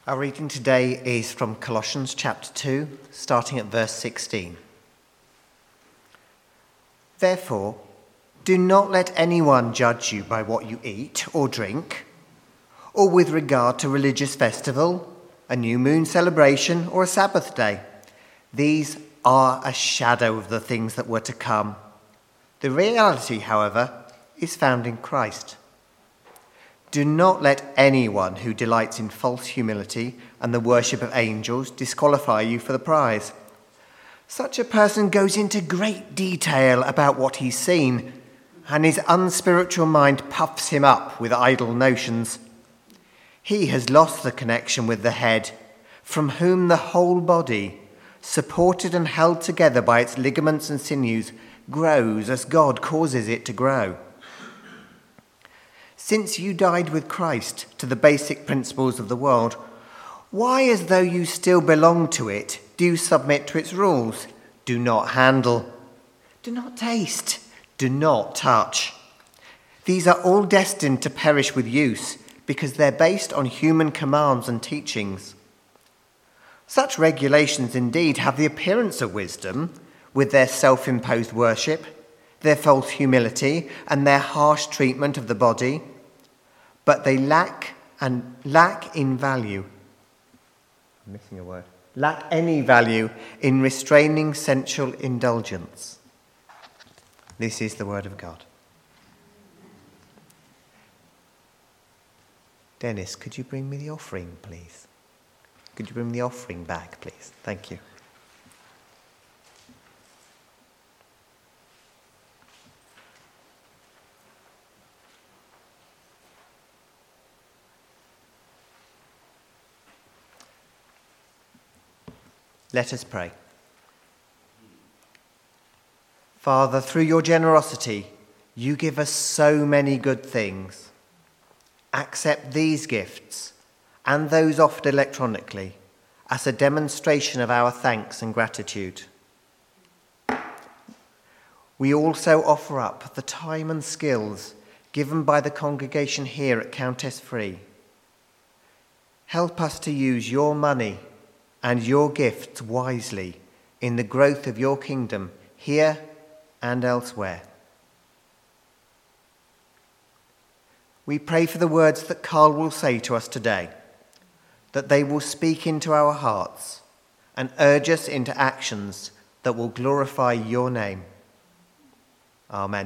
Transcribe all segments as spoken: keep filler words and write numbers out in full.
Our reading today is from Colossians chapter two, starting at verse sixteen. Therefore, do not let anyone judge you by what you eat or drink, or with regard to religious festival, a new moon celebration, or a Sabbath day. These are a shadow of the things that were to come. The reality, however, is found in Christ. Do not let anyone who delights in false humility and the worship of angels disqualify you for the prize. Such a person goes into great detail about what he's seen, and his unspiritual mind puffs him up with idle notions. He has lost the connection with the head, from whom the whole body, supported and held together by its ligaments and sinews, grows as God causes it to grow. Since you died with Christ to the basic principles of the world, why, as though you still belong to it, do you submit to its rules? Do not handle. Do not taste. Do not touch. These are all destined to perish with use because they're based on human commands and teachings. Such regulations indeed have the appearance of wisdom, with their self-imposed worship, their false humility, and their harsh treatment of the body, but they lack and lack in value. I'm missing a word. Lack any value in restraining sensual indulgence. This is the word of God. Dennis, could you bring me the offering, please? Could you bring me the offering bag, please? Thank you. Let us pray. Father, through your generosity, you give us so many good things. Accept these gifts and those offered electronically as a demonstration of our thanks and gratitude. We also offer up the time and skills given by the congregation here at Countess Free. Help us to use your money and your gifts wisely in the growth of your kingdom here and elsewhere. We pray for the words that Carl will say to us today, that they will speak into our hearts and urge us into actions that will glorify your name. Amen.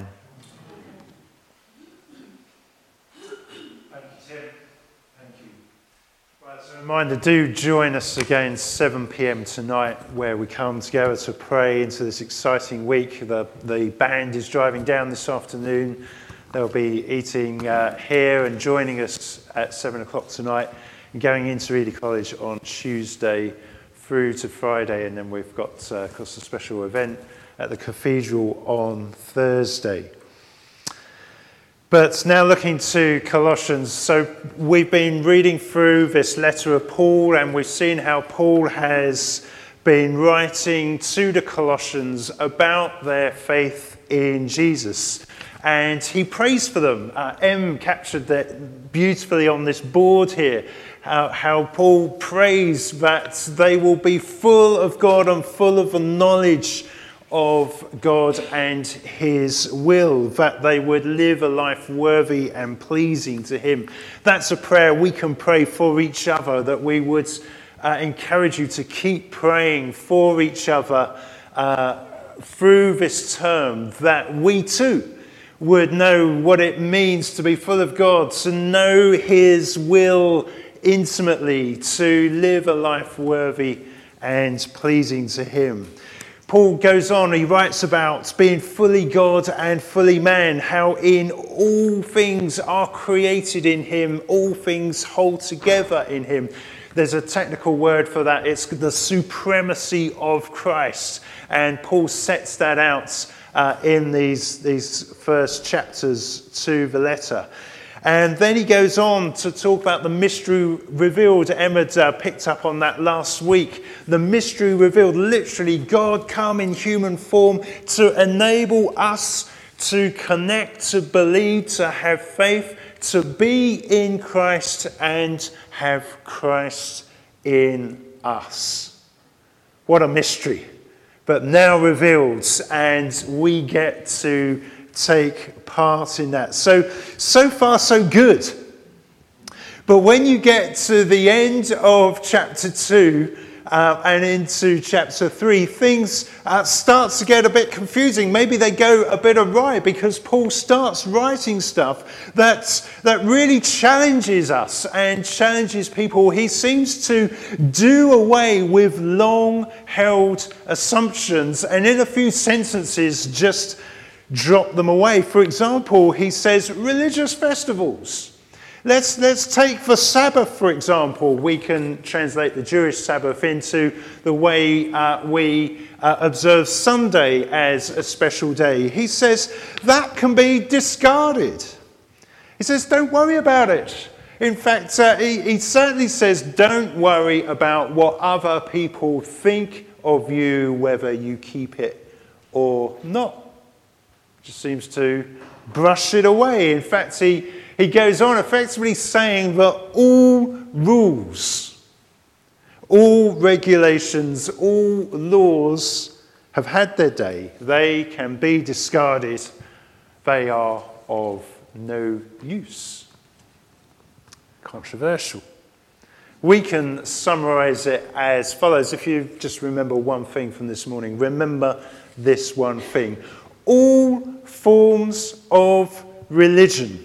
As a reminder, do join us again seven p.m. tonight, where we come together to pray into this exciting week. The, the band is driving down this afternoon. They'll be eating uh, here and joining us at seven o'clock tonight and going into Ely College on Tuesday through to Friday. And then we've got, uh, of course, a special event at the Cathedral on Thursday. But now looking to Colossians, so we've been reading through this letter of Paul, and we've seen how Paul has been writing to the Colossians about their faith in Jesus. And he prays for them. Uh, Em captured that beautifully on this board here, how, how Paul prays that they will be full of God and full of the knowledge of God and his will, that they would live a life worthy and pleasing to him. That's a prayer we can pray for each other, that we would uh, encourage you to keep praying for each other uh, through this term, that we too would know what it means to be full of God, to know his will intimately, to live a life worthy and pleasing to him. Paul goes on, he writes about being fully God and fully man, how in all things are created in him, all things hold together in him. There's a technical word for that, it's the supremacy of Christ. And Paul sets that out uh, in these, these first chapters to the letter. And then he goes on to talk about the mystery revealed. Emma uh, picked up on that last week. The mystery revealed, literally God come in human form to enable us to connect, to believe, to have faith, to be in Christ and have Christ in us. What a mystery, but now revealed, and we get to take part in that. So, so far so good. But when you get to the end of chapter two uh, and into chapter three, things uh, start to get a bit confusing. Maybe they go a bit awry because Paul starts writing stuff that, that really challenges us and challenges people. He seems to do away with long-held assumptions and in a few sentences just drop them away. For example, he says religious festivals. Let's, let's take the Sabbath, for example. We can translate the Jewish Sabbath into the way uh, we uh, observe Sunday as a special day. He says that can be discarded. He says, don't worry about it. In fact, uh, he, he certainly says, don't worry about what other people think of you, whether you keep it or not. Just seems to brush it away. In fact, he He goes on effectively saying that all rules, all regulations, all laws have had their day. They can be discarded. They are of no use. Controversial. We can summarize it as follows. If you just remember one thing from this morning, remember this one thing. All forms of religion,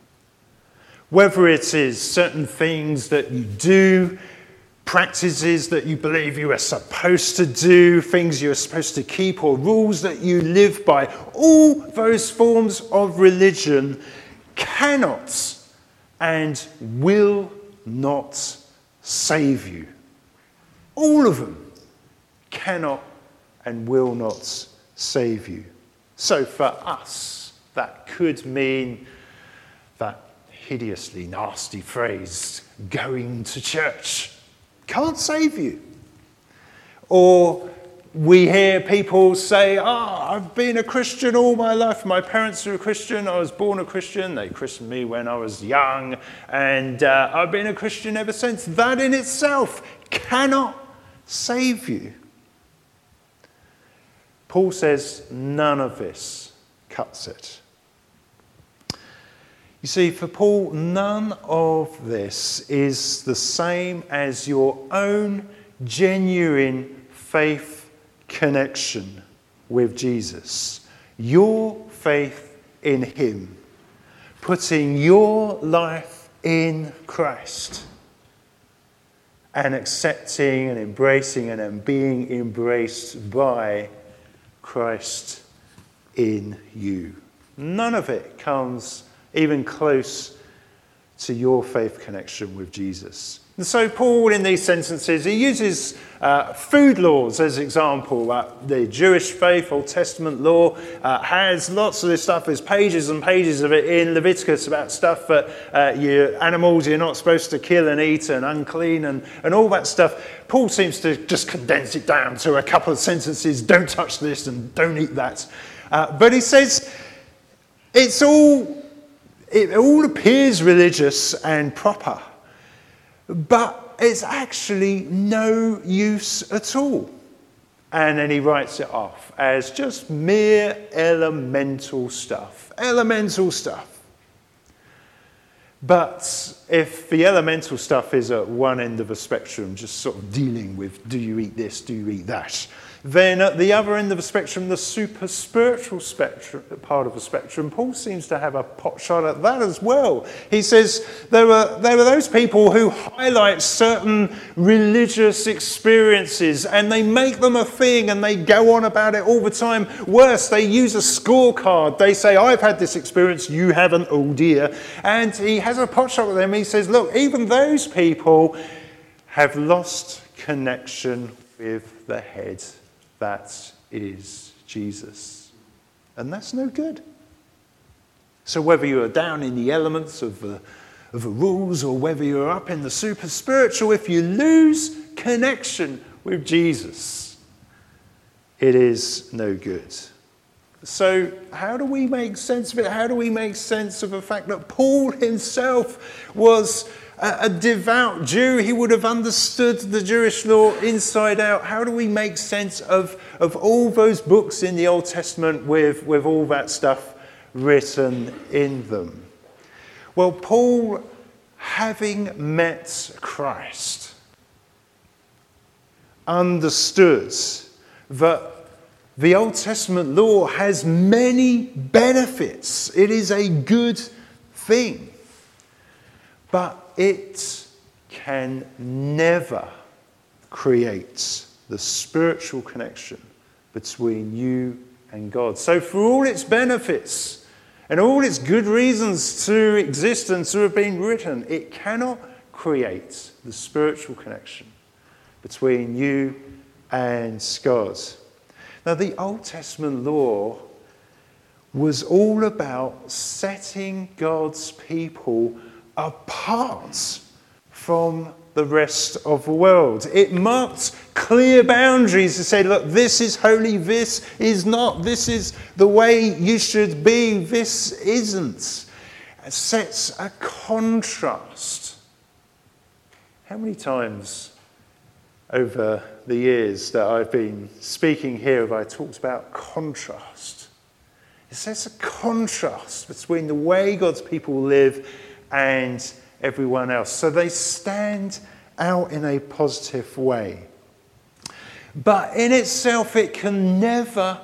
whether it is certain things that you do, practices that you believe you are supposed to do, things you are supposed to keep, or rules that you live by, all those forms of religion cannot and will not save you. All of them cannot and will not save you. So for us, that could mean that hideously nasty phrase, going to church, can't save you. Or we hear people say, ah, oh, I've been a Christian all my life. My parents are a Christian. I was born a Christian. They christened me when I was young. And uh, I've been a Christian ever since. That in itself cannot save you. Paul says none of this cuts it. You see, for Paul, none of this is the same as your own genuine faith connection with Jesus. Your faith in him, putting your life in Christ and accepting and embracing and being embraced by Christ in you. None of it comes even close to your faith connection with Jesus. And so Paul, in these sentences, he uses uh, food laws as example. Uh, the Jewish faith, Old Testament law, uh, has lots of this stuff. There's pages and pages of it in Leviticus about stuff that uh, you, animals you're not supposed to kill and eat and unclean and, and all that stuff. Paul seems to just condense it down to a couple of sentences. Don't touch this and don't eat that. Uh, but he says it's all... It all appears religious and proper, but it's actually no use at all. And then he writes it off as just mere elemental stuff. Elemental stuff. But if the elemental stuff is at one end of a spectrum, just sort of dealing with, do you eat this, do you eat that? Then at the other end of the spectrum, the super spiritual spectrum, part of the spectrum, Paul seems to have a pot shot at that as well. He says there are, there are those people who highlight certain religious experiences and they make them a thing and they go on about it all the time. Worse, they use a scorecard. They say, I've had this experience, you haven't, oh dear. And he has a pot shot with them. He says, look, even those people have lost connection with the head. That is Jesus. And that's no good. So whether you are down in the elements of the, of the rules or whether you're up in the super spiritual, if you lose connection with Jesus, it is no good. So how do we make sense of it? How do we make sense of the fact that Paul himself was a, a devout Jew? He would have understood the Jewish law inside out. How do we make sense of, of all those books in the Old Testament with, with all that stuff written in them? Well, Paul, having met Christ, understood that the Old Testament law has many benefits. It is a good thing. But it can never create the spiritual connection between you and God. So for all its benefits and all its good reasons to exist and to have been written, it cannot create the spiritual connection between you and God. Now, the Old Testament law was all about setting God's people apart from the rest of the world. It marked clear boundaries to say, look, this is holy, this is not, this is the way you should be, this isn't. It sets a contrast. How many times over the years that I've been speaking here have I talked about contrast? It sets a contrast between the way God's people live and everyone else. So they stand out in a positive way. But in itself, it can never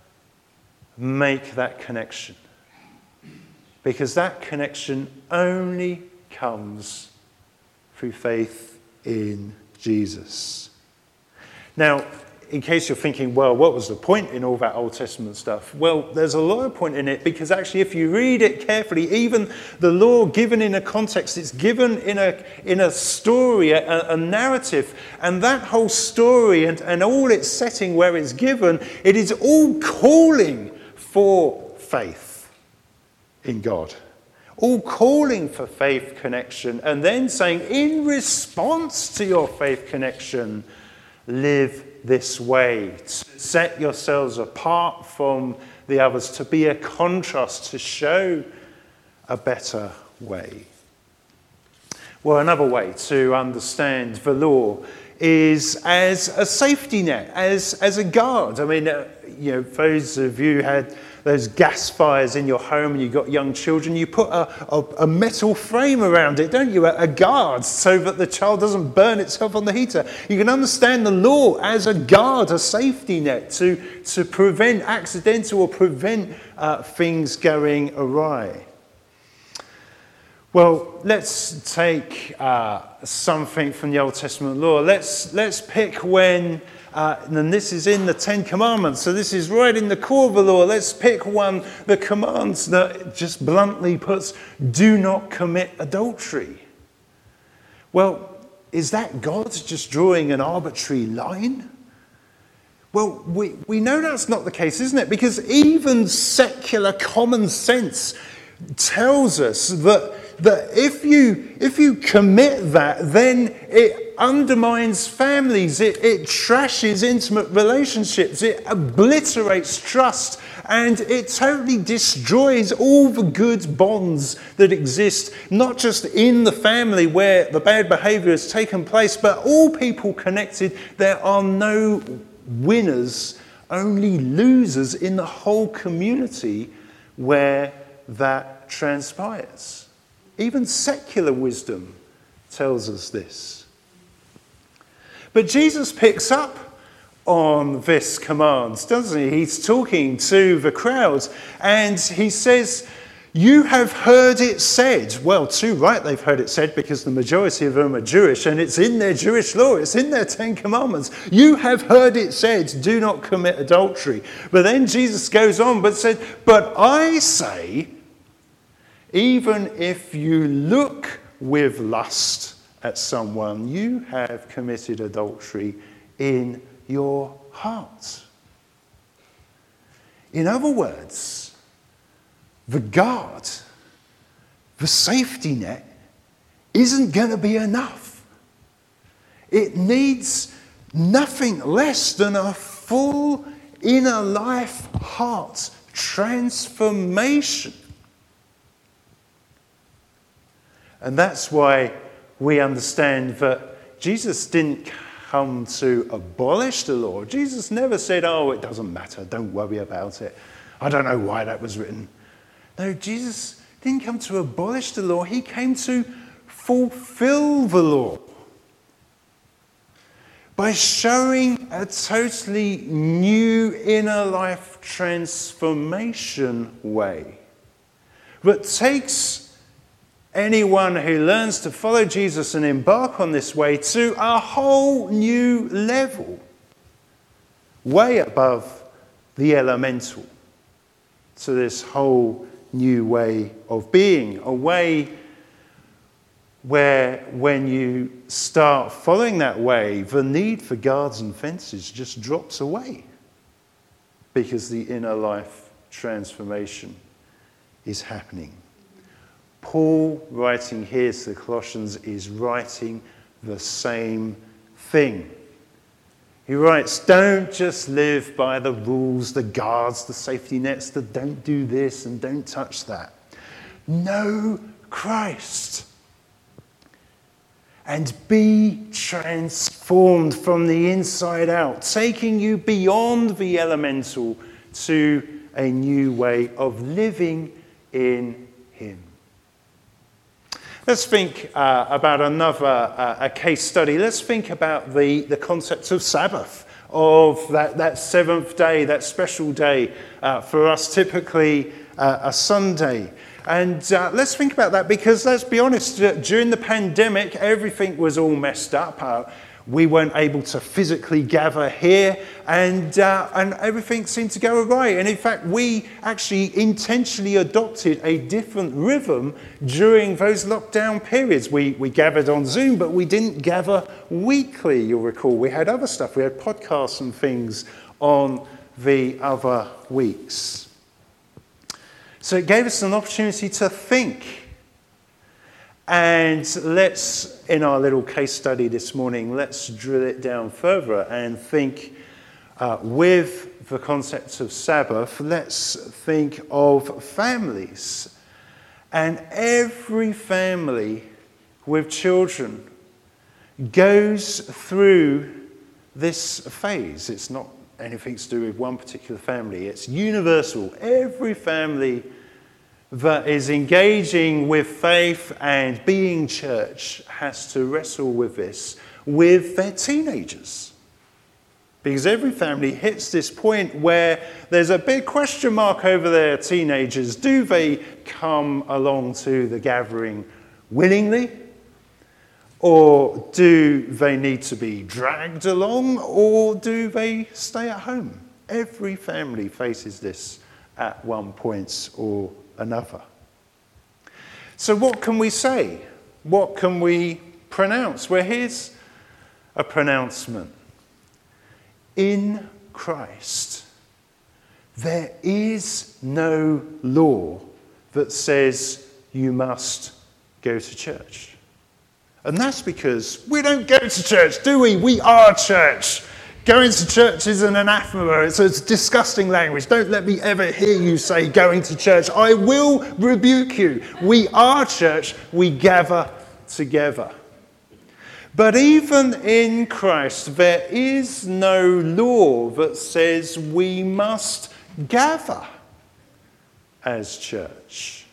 make that connection. Because that connection only comes through faith in Jesus. Now, in case you're thinking, well, what was the point in all that Old Testament stuff? Well, there's a lot of point in it, because actually if you read it carefully, even the law given in a context, it's given in a in a story, a, a narrative, and that whole story and, and all its setting where it's given, it is all calling for faith in God. All calling for faith connection, and then saying, in response to your faith connection, live this way. Set yourselves apart from the others, to be a contrast, to show a better way. Well, another way to understand the law is as a safety net, as, as a guard. I mean, uh, you know, those of you who had those gas fires in your home and you've got young children, you put a, a, a metal frame around it, don't you? A, a guard, so that the child doesn't burn itself on the heater. You can understand the law as a guard, a safety net to, to prevent accidental or prevent uh, things going awry. Well, let's take uh, something from the Old Testament law. Let's, let's pick when... Uh, and this is in the Ten Commandments, so this is right in the core of the law. Let's pick one, the commands that just bluntly puts, do not commit adultery. Well, is that God just drawing an arbitrary line? Well, we, we know that's not the case, isn't it? Because even secular common sense tells us that that if you if you commit that, then it undermines families, it, it trashes intimate relationships, it obliterates trust, and it totally destroys all the good bonds that exist, not just in the family where the bad behavior has taken place, but all people connected. There are no winners, only losers in the whole community where that transpires. Even secular wisdom tells us this. But Jesus picks up on this command, doesn't he? He's talking to the crowd and he says, you have heard it said. Well, too right they've heard it said, because the majority of them are Jewish and it's in their Jewish law, it's in their Ten Commandments. You have heard it said, do not commit adultery. But then Jesus goes on but said, but I say, even if you look with lust at someone, you have committed adultery in your heart. In other words, the guard, the safety net, isn't going to be enough. It needs nothing less than a full inner life heart transformation. And that's why we understand that Jesus didn't come to abolish the law. Jesus never said, oh, it doesn't matter, don't worry about it. I don't know why that was written. No, Jesus didn't come to abolish the law. He came to fulfill the law by showing a totally new inner life transformation way that takes anyone who learns to follow Jesus and embark on this way to a whole new level, way above the elemental, to this whole new way of being, a way where when you start following that way, the need for guards and fences just drops away because the inner life transformation is happening. Paul, writing here to the Colossians, is writing the same thing. He writes, don't just live by the rules, the guards, the safety nets, the don't do this and don't touch that. Know Christ and be transformed from the inside out, taking you beyond the elemental to a new way of living in Him. Let's think uh, about another uh, a case study. Let's think about the, the concept of Sabbath, of that, that seventh day, that special day uh, for us, typically uh, a Sunday. And uh, let's think about that because, let's be honest, uh, during the pandemic, everything was all messed up. Uh, we weren't able to physically gather here, and uh, and everything seemed to go awry. And in fact, we actually intentionally adopted a different rhythm during those lockdown periods. We, we gathered on Zoom, but we didn't gather weekly, you'll recall. We had other stuff. We had podcasts and things on the other weeks. So it gave us an opportunity to think. And let's, in our little case study this morning, let's drill it down further and think uh, with the concept of Sabbath, let's think of families. And every family with children goes through this phase. It's not anything to do with one particular family. It's universal. Every family that is engaging with faith and being church has to wrestle with this with their teenagers. Because every family hits this point where there's a big question mark over their teenagers. Do they come along to the gathering willingly? Or do they need to be dragged along? Or do they stay at home? Every family faces this at one point or another. So what can we say? What can we pronounce? Well, here's a pronouncement. In Christ, there is no law that says you must go to church. And that's because we don't go to church, do we? We are church. Going to church is an anathema. It's a disgusting language. Don't let me ever hear you say going to church. I will rebuke you. We are church. We gather together. But even in Christ, there is no law that says we must gather as church.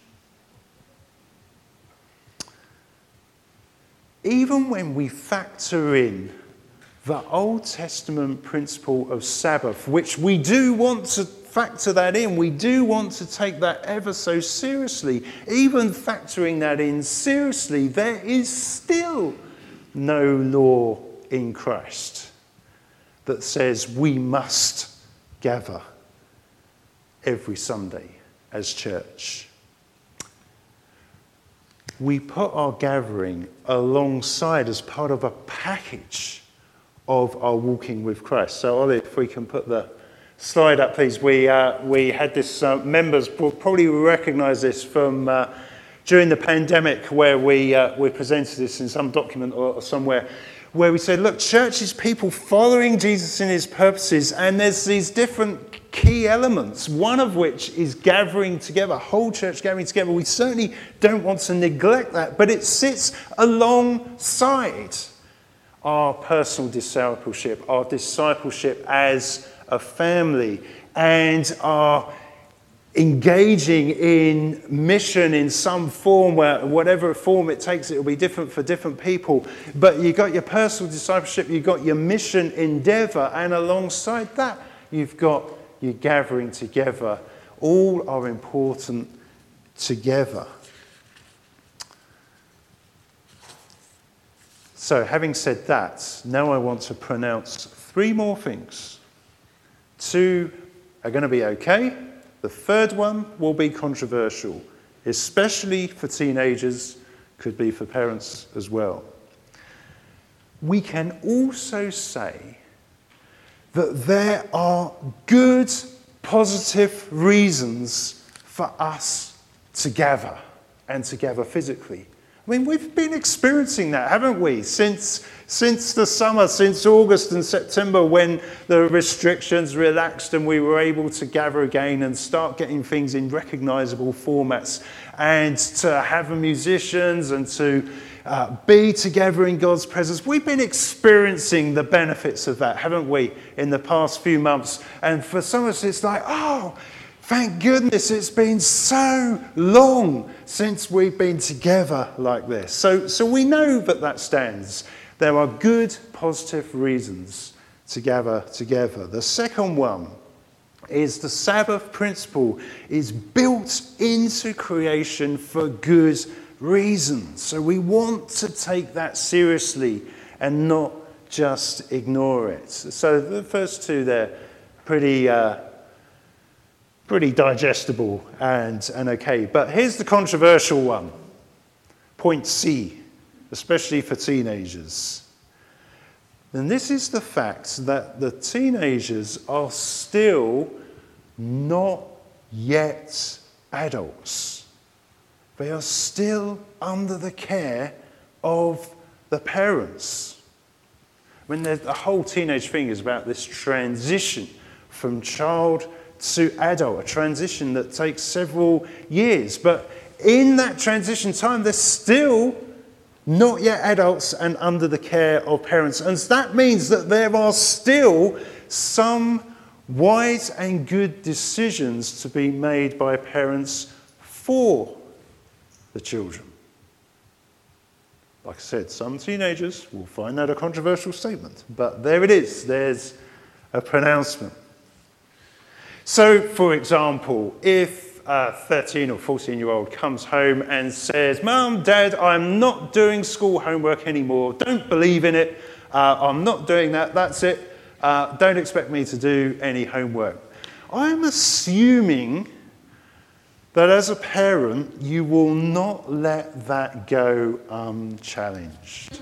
Even when we factor in the Old Testament principle of Sabbath, which we do want to factor that in, we do want to take that ever so seriously, even factoring that in seriously, there is still no law in Christ that says we must gather every Sunday as church. We put our gathering alongside as part of a package of our walking with Christ. So, Ollie, if we can put the slide up, please. We uh, we had this, uh, members will probably recognise this from uh, during the pandemic where we, uh, we presented this in some document or, or somewhere, where we said, look, church is people following Jesus in his purposes, and there's these different key elements, one of which is gathering together, whole church gathering together. We certainly don't want to neglect that, but it sits alongside our personal discipleship, our discipleship as a family, and our engaging in mission in some form, where whatever form it takes, it will be different for different people. But you've got your personal discipleship, you've got your mission endeavor, and alongside that, you've got your gathering together. All are important together. So, having said that, now I want to pronounce three more things. Two are going to be okay. The third one will be controversial, especially for teenagers, could be for parents as well. We can also say that there are good, positive reasons for us to gather, and to gather physically. I mean, we've been experiencing that, haven't we, since, since the summer, since August and September, when the restrictions relaxed and we were able to gather again and start getting things in recognisable formats, and to have musicians and to uh, be together in God's presence. We've been experiencing the benefits of that, haven't we, in the past few months. And for some of us, it's like, oh, thank goodness it's been so long since we've been together like this. So, so we know that that stands. There are good, positive reasons to gather together. The second one is the Sabbath principle is built into creation for good reasons. So we want to take that seriously and not just ignore it. So the first two there, pretty... Uh, Pretty digestible and, and okay. But here's the controversial one. Point C, especially for teenagers. And this is the fact that the teenagers are still not yet adults. They are still under the care of the parents. I mean, the whole teenage thing is about this transition from child to adult, a transition that takes several years. But in that transition time, they're still not yet adults and under the care of parents. And that means that there are still some wise and good decisions to be made by parents for the children. Like I said, some teenagers will find that a controversial statement, but there it is. There's a pronouncement. So, for example, if a thirteen or fourteen-year-old comes home and says, Mum, Dad, I'm not doing school homework anymore. Don't believe in it. Uh, I'm not doing that. That's it. Uh, don't expect me to do any homework. I'm assuming that as a parent, you will not let that go unchallenged.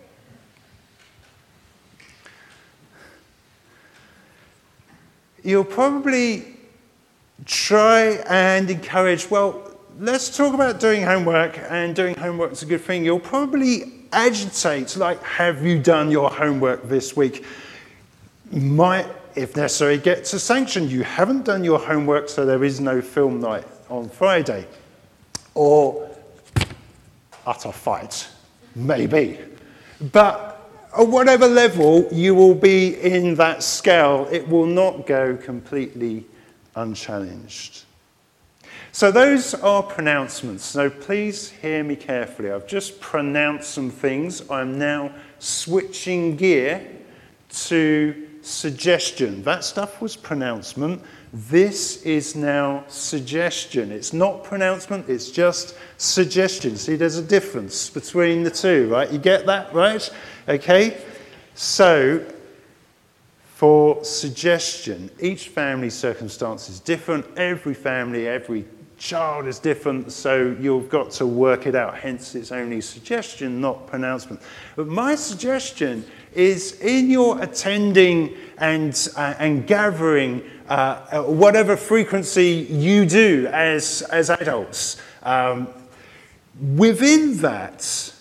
You'll probably try and encourage, well, let's talk about doing homework, and doing homework is a good thing. You'll probably agitate, like, have you done your homework this week? You might, if necessary, get to sanction. You haven't done your homework, so there is no film night on Friday. Or utter fight, maybe. But at whatever level you will be in that scale, it will not go completely unchallenged. So those are pronouncements. So please hear me carefully. I've just pronounced some things. I'm now switching gear to suggestion. That stuff was pronouncement. This is now suggestion. It's not pronouncement, it's just suggestion. See, there's a difference between the two, right? You get that, right? Okay? So, for suggestion, each family's circumstance is different. Every family, every child is different, so you've got to work it out. Hence, it's only suggestion, not pronouncement. But my suggestion is in your attending and, uh, and gathering, uh, whatever frequency you do as, as adults, um, within that,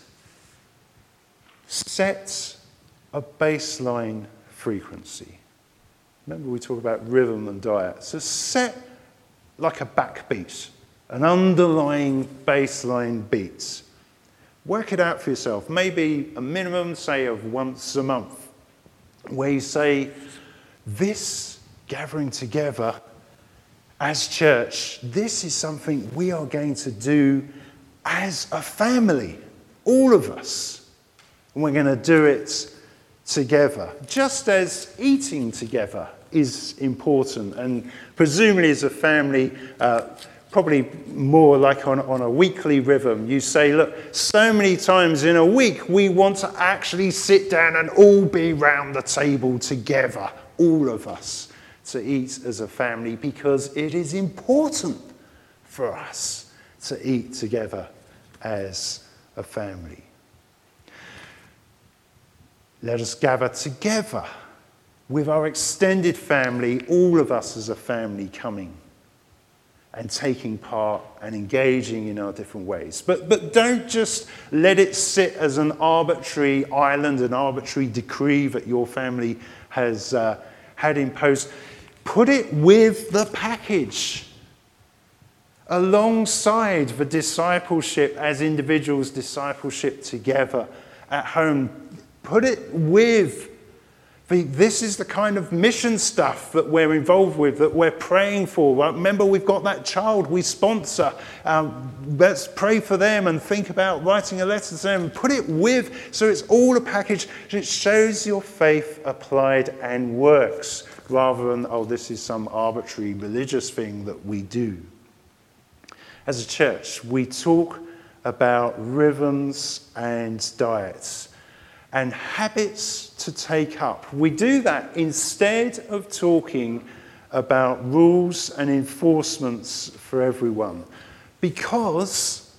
set a baseline frequency. Remember we talk about rhythm and diet. So set like a backbeat, an underlying baseline beat. Work it out for yourself. Maybe a minimum, say, of once a month, where you say, this gathering together as church, this is something we are going to do as a family, all of us. And we're going to do it together, just as eating together is important, and presumably as a family, uh, probably more like on, on a weekly rhythm. You say, look, so many times in a week we want to actually sit down and all be round the table together, all of us, to eat as a family, because it is important for us to eat together as a family. Let us gather together with our extended family, all of us as a family coming and taking part and engaging in our different ways. But, but don't just let it sit as an arbitrary island, an arbitrary decree that your family has uh, had imposed. Put it with the package, alongside the discipleship as individuals, discipleship together at home. Put it with the, this is the kind of mission stuff that we're involved with, that we're praying for. Well, remember, we've got that child we sponsor. Um, let's pray for them and think about writing a letter to them. Put it with, so it's all a package. It shows your faith applied and works, rather than, oh, this is some arbitrary religious thing that we do. As a church, we talk about rhythms and diets and habits to take up. We do that instead of talking about rules and enforcements for everyone, because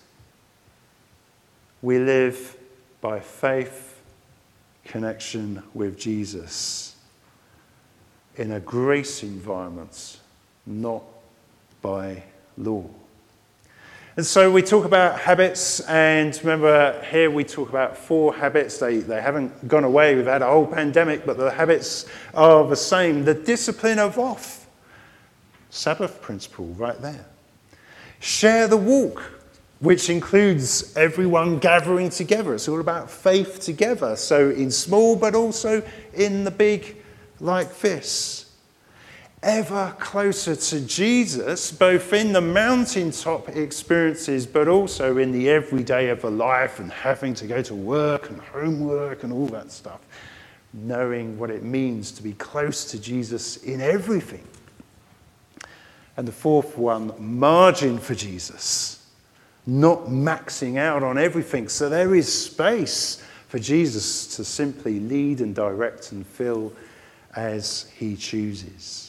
we live by faith, connection with Jesus, in a grace environment, not by law. And so we talk about habits, and remember here we talk about four habits. They, they haven't gone away. We've had a whole pandemic, but the habits are the same. The discipline of off. Sabbath principle right there. Share the walk, which includes everyone gathering together. It's all about faith together. So in small, but also in the big, like this. Ever closer to Jesus, both in the mountaintop experiences, but also in the everyday of the life and having to go to work and homework and all that stuff. Knowing what it means to be close to Jesus in everything. And the fourth one, margin for Jesus. Not maxing out on everything. So there is space for Jesus to simply lead and direct and fill as he chooses.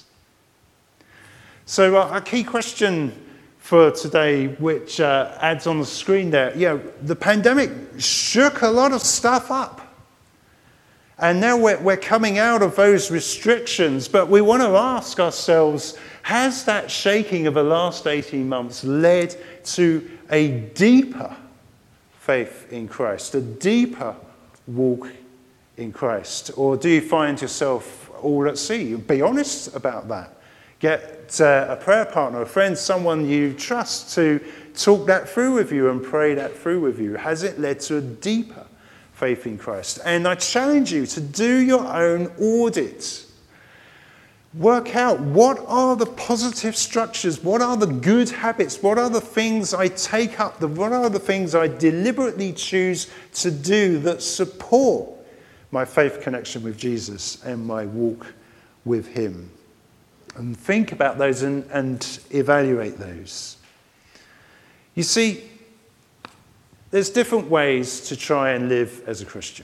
So uh, a key question for today, which uh, adds on the screen there, you know, the pandemic shook a lot of stuff up. And now we're, we're coming out of those restrictions, but we want to ask ourselves, has that shaking of the last eighteen months led to a deeper faith in Christ, a deeper walk in Christ? Or do you find yourself all at sea? Be honest about that. Get uh, a prayer partner, a friend, someone you trust to talk that through with you and pray that through with you. Has it led to a deeper faith in Christ? And I challenge you to do your own audit. Work out, what are the positive structures? What are the good habits? What are the things I take up? What are the things I deliberately choose to do that support my faith connection with Jesus and my walk with him? And think about those and, and evaluate those. You see, there's different ways to try and live as a Christian.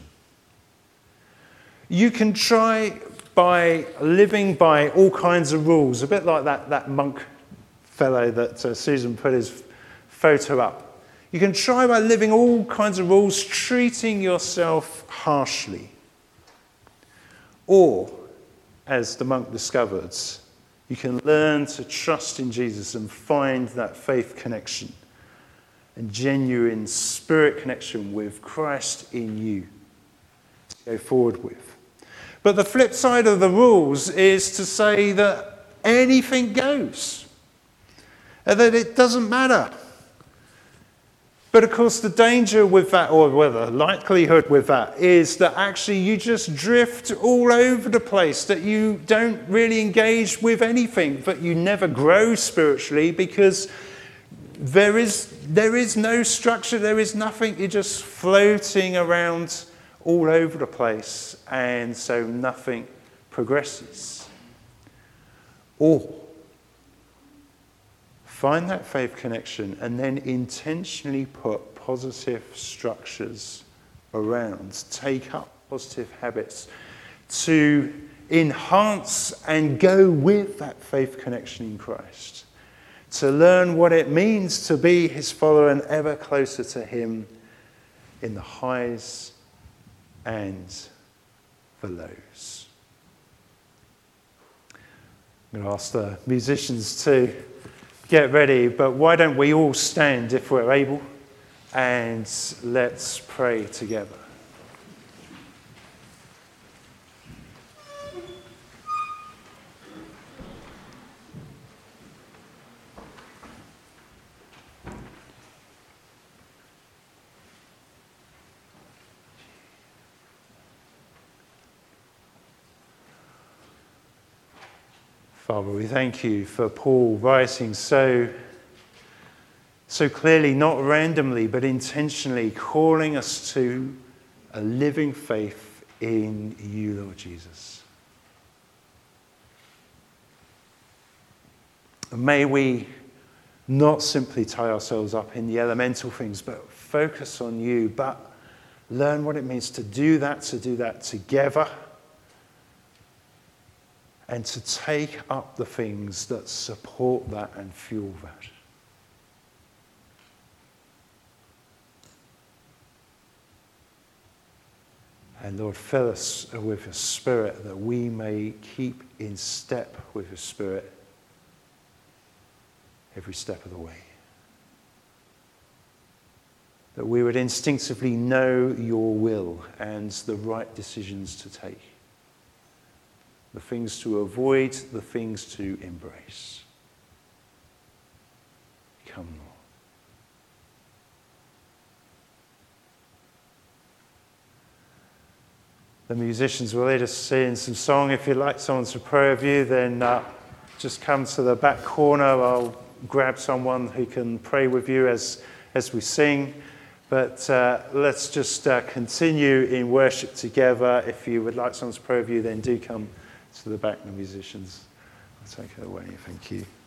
You can try by living by all kinds of rules, a bit like that, that monk fellow that uh, Susan put his photo up. You can try by living all kinds of rules, treating yourself harshly. Or, as the monk discovered, you can learn to trust in Jesus and find that faith connection and genuine spirit connection with Christ in you to go forward with. But the flip side of the rules is to say that anything goes, and that it doesn't matter. But of course, the danger with that, or well, the likelihood with that, is that actually you just drift all over the place, that you don't really engage with anything, that you never grow spiritually because there is, there is no structure, there is nothing, you're just floating around all over the place, and so nothing progresses. Or find that faith connection and then intentionally put positive structures around. Take up positive habits to enhance and go with that faith connection in Christ. To learn what it means to be his follower and ever closer to him in the highs and the lows. I'm going to ask the musicians to get ready, but why don't we all stand if we're able, and let's pray together. Father, we thank you for Paul writing so, so clearly, not randomly, but intentionally, calling us to a living faith in you, Lord Jesus. And may we not simply tie ourselves up in the elemental things, but focus on you, but learn what it means to do that, to do that together, and to take up the things that support that and fuel that. And Lord, fill us with your Spirit that we may keep in step with your Spirit every step of the way. That we would instinctively know your will and the right decisions to take. The things to avoid, the things to embrace. Come, Lord. The musicians will lead us sing some song. If you'd like someone to pray with you, then uh, just come to the back corner. I'll grab someone who can pray with you as, as we sing. But uh, let's just uh, continue in worship together. If you would like someone to pray with you, then do come to the back, the musicians. I'll take it away. Thank you.